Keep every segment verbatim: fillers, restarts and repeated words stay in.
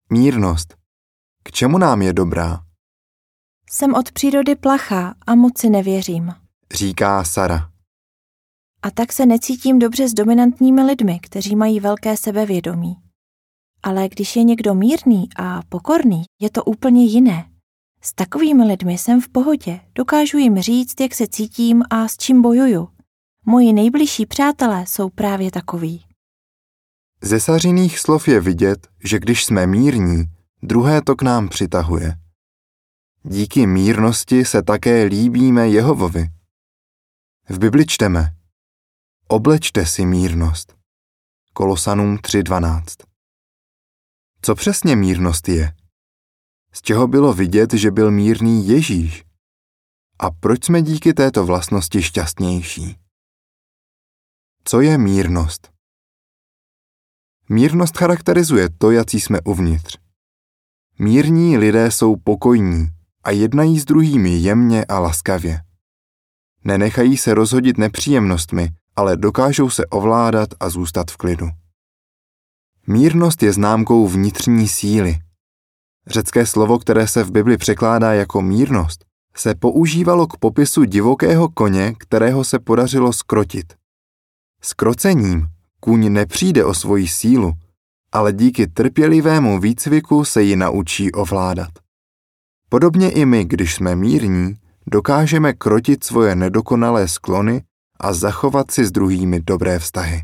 Mírnost. K čemu nám je dobrá? Jsem od přírody plachá a moc si nevěřím. Říká Sara. A tak se necítím dobře s dominantními lidmi, kteří mají velké sebevědomí. Ale když je někdo mírný a pokorný, je to úplně jiné. S takovými lidmi jsem v pohodě, dokážu jim říct, jak se cítím a s čím bojuju. Moji nejbližší přátelé jsou právě takoví. Ze Sařiných slov je vidět, že když jsme mírní, druhé to k nám přitahuje. Díky mírnosti se také líbíme Jehovovi. V Bibli čteme: Oblečte si mírnost. Kolosanům tři dvanáct. Co přesně mírnost je? Z čeho bylo vidět, že byl mírný Ježíš? A proč jsme díky této vlastnosti šťastnější? Co je mírnost? Mírnost charakterizuje to, jací jsme uvnitř. Mírní lidé jsou pokojní a jednají s druhými jemně a laskavě. Nenechají se rozhodit nepříjemnostmi, ale dokážou se ovládat a zůstat v klidu. Mírnost je známkou vnitřní síly. Řecké slovo, které se v Bibli překládá jako mírnost, se používalo k popisu divokého koně, kterého se podařilo skrotit. Skrocením kůň nepřijde o svoji sílu, ale díky trpělivému výcviku se ji naučí ovládat. Podobně i my, když jsme mírní, dokážeme krotit svoje nedokonalé sklony a zachovat si s druhými dobré vztahy.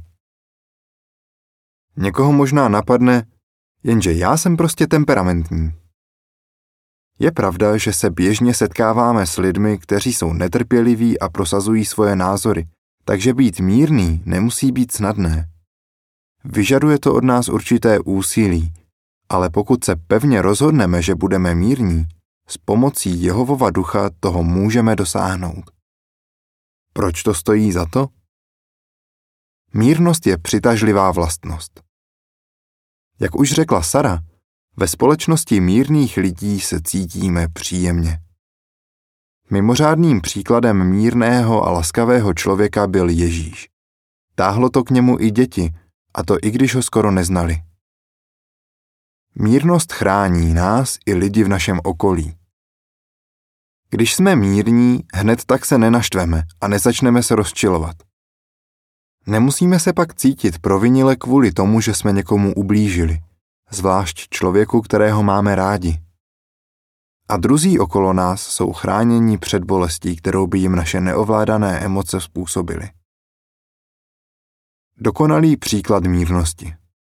Někoho možná napadne, jenže já jsem prostě temperamentní. Je pravda, že se běžně setkáváme s lidmi, kteří jsou netrpěliví a prosazují svoje názory, takže být mírný nemusí být snadné. Vyžaduje to od nás určité úsilí, ale pokud se pevně rozhodneme, že budeme mírní, s pomocí Jehovova ducha toho můžeme dosáhnout. Proč to stojí za to? Mírnost je přitažlivá vlastnost. Jak už řekla Sara, ve společnosti mírných lidí se cítíme příjemně. Mimořádným příkladem mírného a laskavého člověka byl Ježíš. Táhlo to k němu i děti, a to i když ho skoro neznali. Mírnost chrání nás i lidi v našem okolí. Když jsme mírní, hned tak se nenaštveme a nezačneme se rozčilovat. Nemusíme se pak cítit provinile kvůli tomu, že jsme někomu ublížili, zvlášť člověku, kterého máme rádi. A druzí okolo nás jsou chráněni před bolestí, kterou by jim naše neovládané emoce způsobily. Dokonalý příklad mírnosti.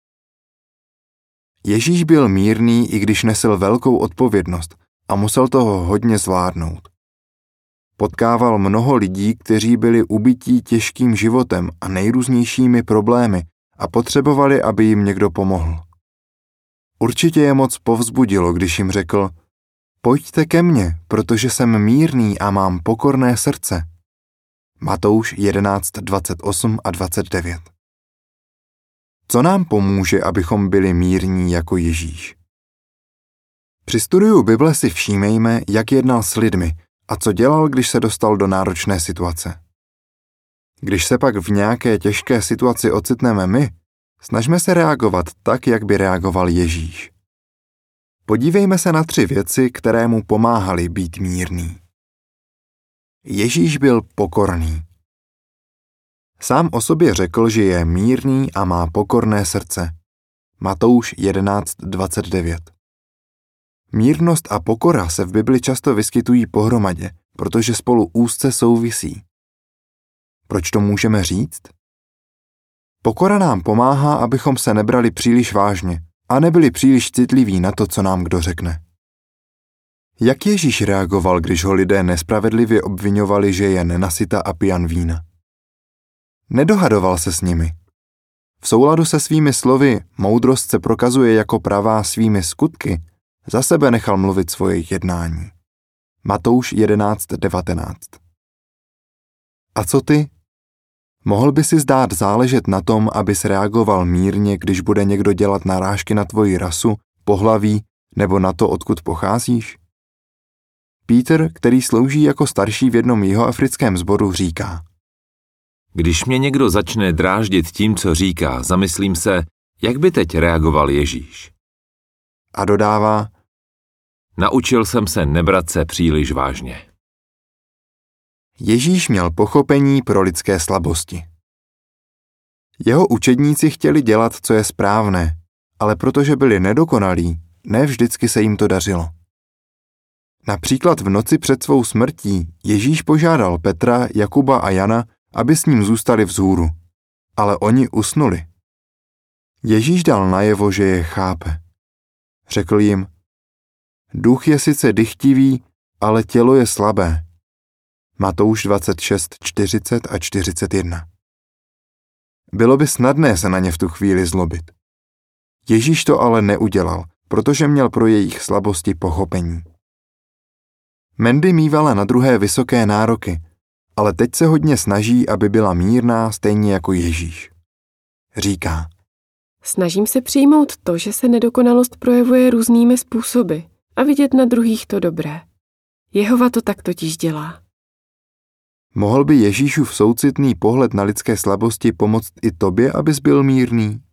Ježíš byl mírný, i když nesl velkou odpovědnost a musel toho hodně zvládnout. Potkával mnoho lidí, kteří byli ubití těžkým životem a nejrůznějšími problémy a potřebovali, aby jim někdo pomohl. Určitě je moc povzbudilo, když jim řekl: Pojďte ke mně, protože jsem mírný a mám pokorné srdce. Matouš jedenáct dvacet osm a dvacet devět. Co nám pomůže, abychom byli mírní jako Ježíš? Při studiu Bible si všímejme, jak jednal s lidmi a co dělal, když se dostal do náročné situace. Když se pak v nějaké těžké situaci ocitneme my, snažme se reagovat tak, jak by reagoval Ježíš. Podívejme se na tři věci, které mu pomáhaly být mírný. Ježíš byl pokorný. Sám o sobě řekl, že je mírný a má pokorné srdce. Matouš jedenáct dvacet devět. Mírnost a pokora se v Bibli často vyskytují pohromadě, protože spolu úzce souvisí. Proč to můžeme říct? Pokora nám pomáhá, abychom se nebrali příliš vážně a nebyli příliš citliví na to, co nám kdo řekne. Jak Ježíš reagoval, když ho lidé nespravedlivě obviňovali, že je nenasyta a pijan vína? Nedohadoval se s nimi. V souladu se svými slovy moudrost se prokazuje jako pravá svými skutky, za sebe nechal mluvit svoje jednání. Matouš jedenáct devatenáct. A co ty? Mohl by si zdát záležet na tom, abys reagoval mírně, když bude někdo dělat narážky na tvoji rasu, pohlaví nebo na to, odkud pocházíš? Peter, který slouží jako starší v jednom jihoafrickém sboru, říká: Když mě někdo začne dráždit tím, co říká, zamyslím se, jak by teď reagoval Ježíš. a dodává: Naučil jsem se nebrat se příliš vážně. Ježíš měl pochopení pro lidské slabosti. Jeho učedníci chtěli dělat, co je správné, ale protože byli nedokonalí, ne vždycky se jim to dařilo. Například v noci před svou smrtí Ježíš požádal Petra, Jakuba a Jana, aby s ním zůstali vzhůru, ale oni usnuli. Ježíš dal najevo, že je chápe. Řekl jim: Duch je sice dychtivý, ale tělo je slabé. Matouš dvacet šest, čtyřicet a čtyřicet jedna. Bylo by snadné se na ně v tu chvíli zlobit. Ježíš to ale neudělal, protože měl pro jejich slabosti pochopení. Mandy mívala na druhé vysoké nároky, ale teď se hodně snaží, aby byla mírná stejně jako Ježíš. Říká: Snažím se přijmout to, že se nedokonalost projevuje různými způsoby a vidět na druhých to dobré. Jehova to tak totiž dělá. Mohl by Ježíšův soucitný pohled na lidské slabosti pomoct i tobě, abys byl mírný?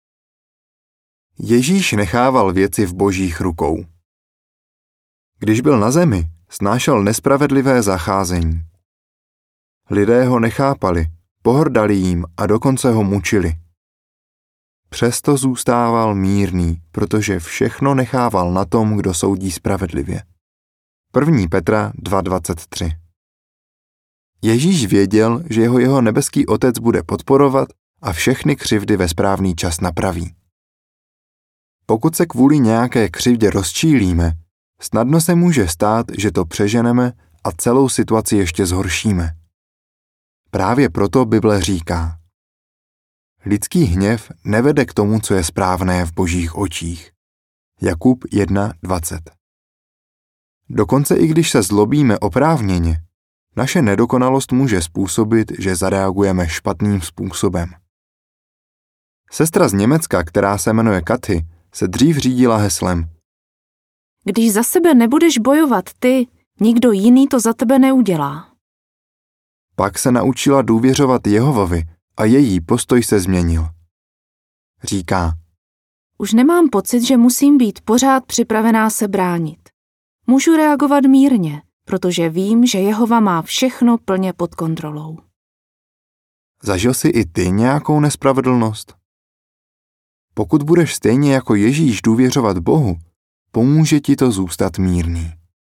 Ježíš nechával věci v božích rukou. Když byl na zemi, snášel nespravedlivé zacházení. Lidé ho nechápali, pohrdali jim a dokonce ho mučili. Přesto zůstával mírný, protože všechno nechával na tom, kdo soudí spravedlivě. první Petra dva dvacet tři. Ježíš věděl, že ho jeho nebeský otec bude podporovat a všechny křivdy ve správný čas napraví. Pokud se kvůli nějaké křivdě rozčílíme, snadno se může stát, že to přeženeme a celou situaci ještě zhoršíme. Právě proto Bible říká: Lidský hněv nevede k tomu, co je správné v božích očích. Jakub jedna dvacet. Dokonce i když se zlobíme oprávněně, naše nedokonalost může způsobit, že zareagujeme špatným způsobem. Sestra z Německa, která se jmenuje Kathy, se dřív řídila heslem: Když za sebe nebudeš bojovat ty, nikdo jiný to za tebe neudělá. Pak se naučila důvěřovat Jehovovi a její postoj se změnil. Říká: Už nemám pocit, že musím být pořád připravená se bránit. Můžu reagovat mírně, protože vím, že Jehova má všechno plně pod kontrolou. Zažil jsi i ty nějakou nespravedlnost? Pokud budeš stejně jako Ježíš důvěřovat Bohu, pomůže ti to zůstat mírný.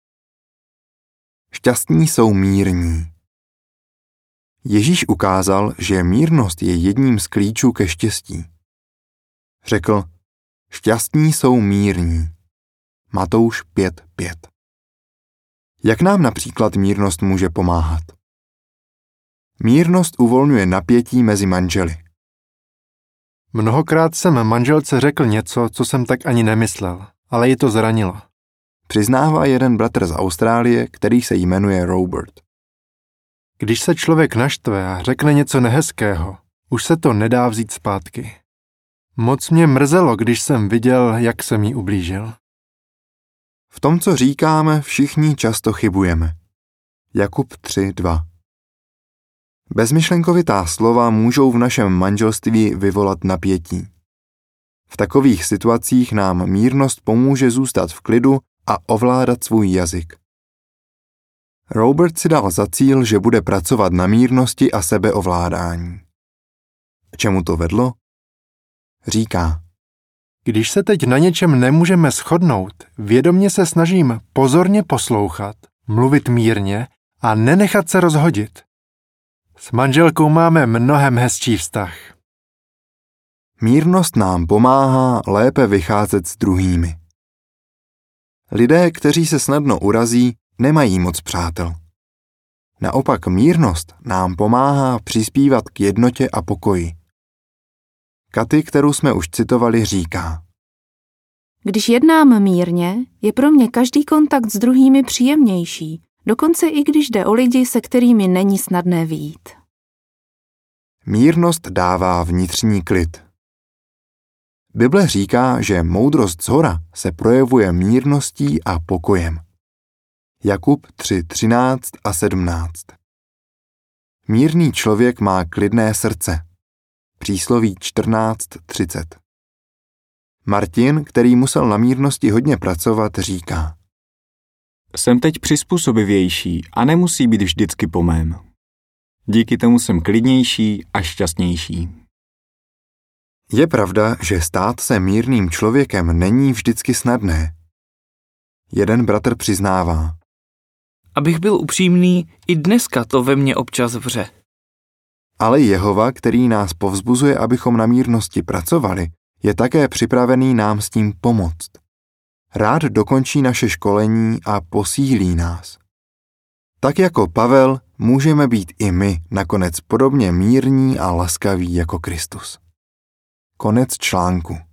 Šťastní jsou mírní. Ježíš ukázal, že mírnost je jedním z klíčů ke štěstí. Řekl: Šťastní jsou mírní. Matouš pět pět. Jak nám například mírnost může pomáhat? Mírnost uvolňuje napětí mezi manželi. Mnohokrát jsem manželce řekl něco, co jsem tak ani nemyslel, ale ji to zranilo. Přiznává jeden bratr z Austrálie, který se jmenuje Robert. Když se člověk naštve a řekne něco nehezkého, už se to nedá vzít zpátky. Moc mě mrzelo, když jsem viděl, jak jsem jí ublížil. V tom, co říkáme, všichni často chybujeme. Jakub tři dva. Bezmyšlenkovitá slova můžou v našem manželství vyvolat napětí. V takových situacích nám mírnost pomůže zůstat v klidu a ovládat svůj jazyk. Robert si dal za cíl, že bude pracovat na mírnosti a sebeovládání. K čemu to vedlo? Říká: Když se teď na něčem nemůžeme shodnout, vědomě se snažím pozorně poslouchat, mluvit mírně a nenechat se rozhodit. S manželkou máme mnohem hezčí vztah. Mírnost nám pomáhá lépe vycházet s druhými. Lidé, kteří se snadno urazí, nemají moc přátel. Naopak mírnost nám pomáhá přispívat k jednotě a pokoji. Katy, kterou jsme už citovali, říká: Když jednám mírně, je pro mě každý kontakt s druhými příjemnější, dokonce i když jde o lidi, se kterými není snadné vyjít. Mírnost dává vnitřní klid. Bible říká, že moudrost zhora se projevuje mírností a pokojem. Jakub tři třináct a sedmnáct. Mírný člověk má klidné srdce. Přísloví čtrnáct třicet. Martin, který musel na mírnosti hodně pracovat, říká: Jsem teď přizpůsobivější a nemusí být vždycky po mém. Díky tomu jsem klidnější a šťastnější. Je pravda, že stát se mírným člověkem není vždycky snadné. Jeden bratr přiznává: Abych byl upřímný, i dneska to ve mně občas vře. Ale Jehova, který nás povzbuzuje, abychom na mírnosti pracovali, je také připravený nám s tím pomoct. Rád dokončí naše školení a posílí nás. Tak jako Pavel, můžeme být i my nakonec podobně mírní a laskaví jako Kristus. Konec článku.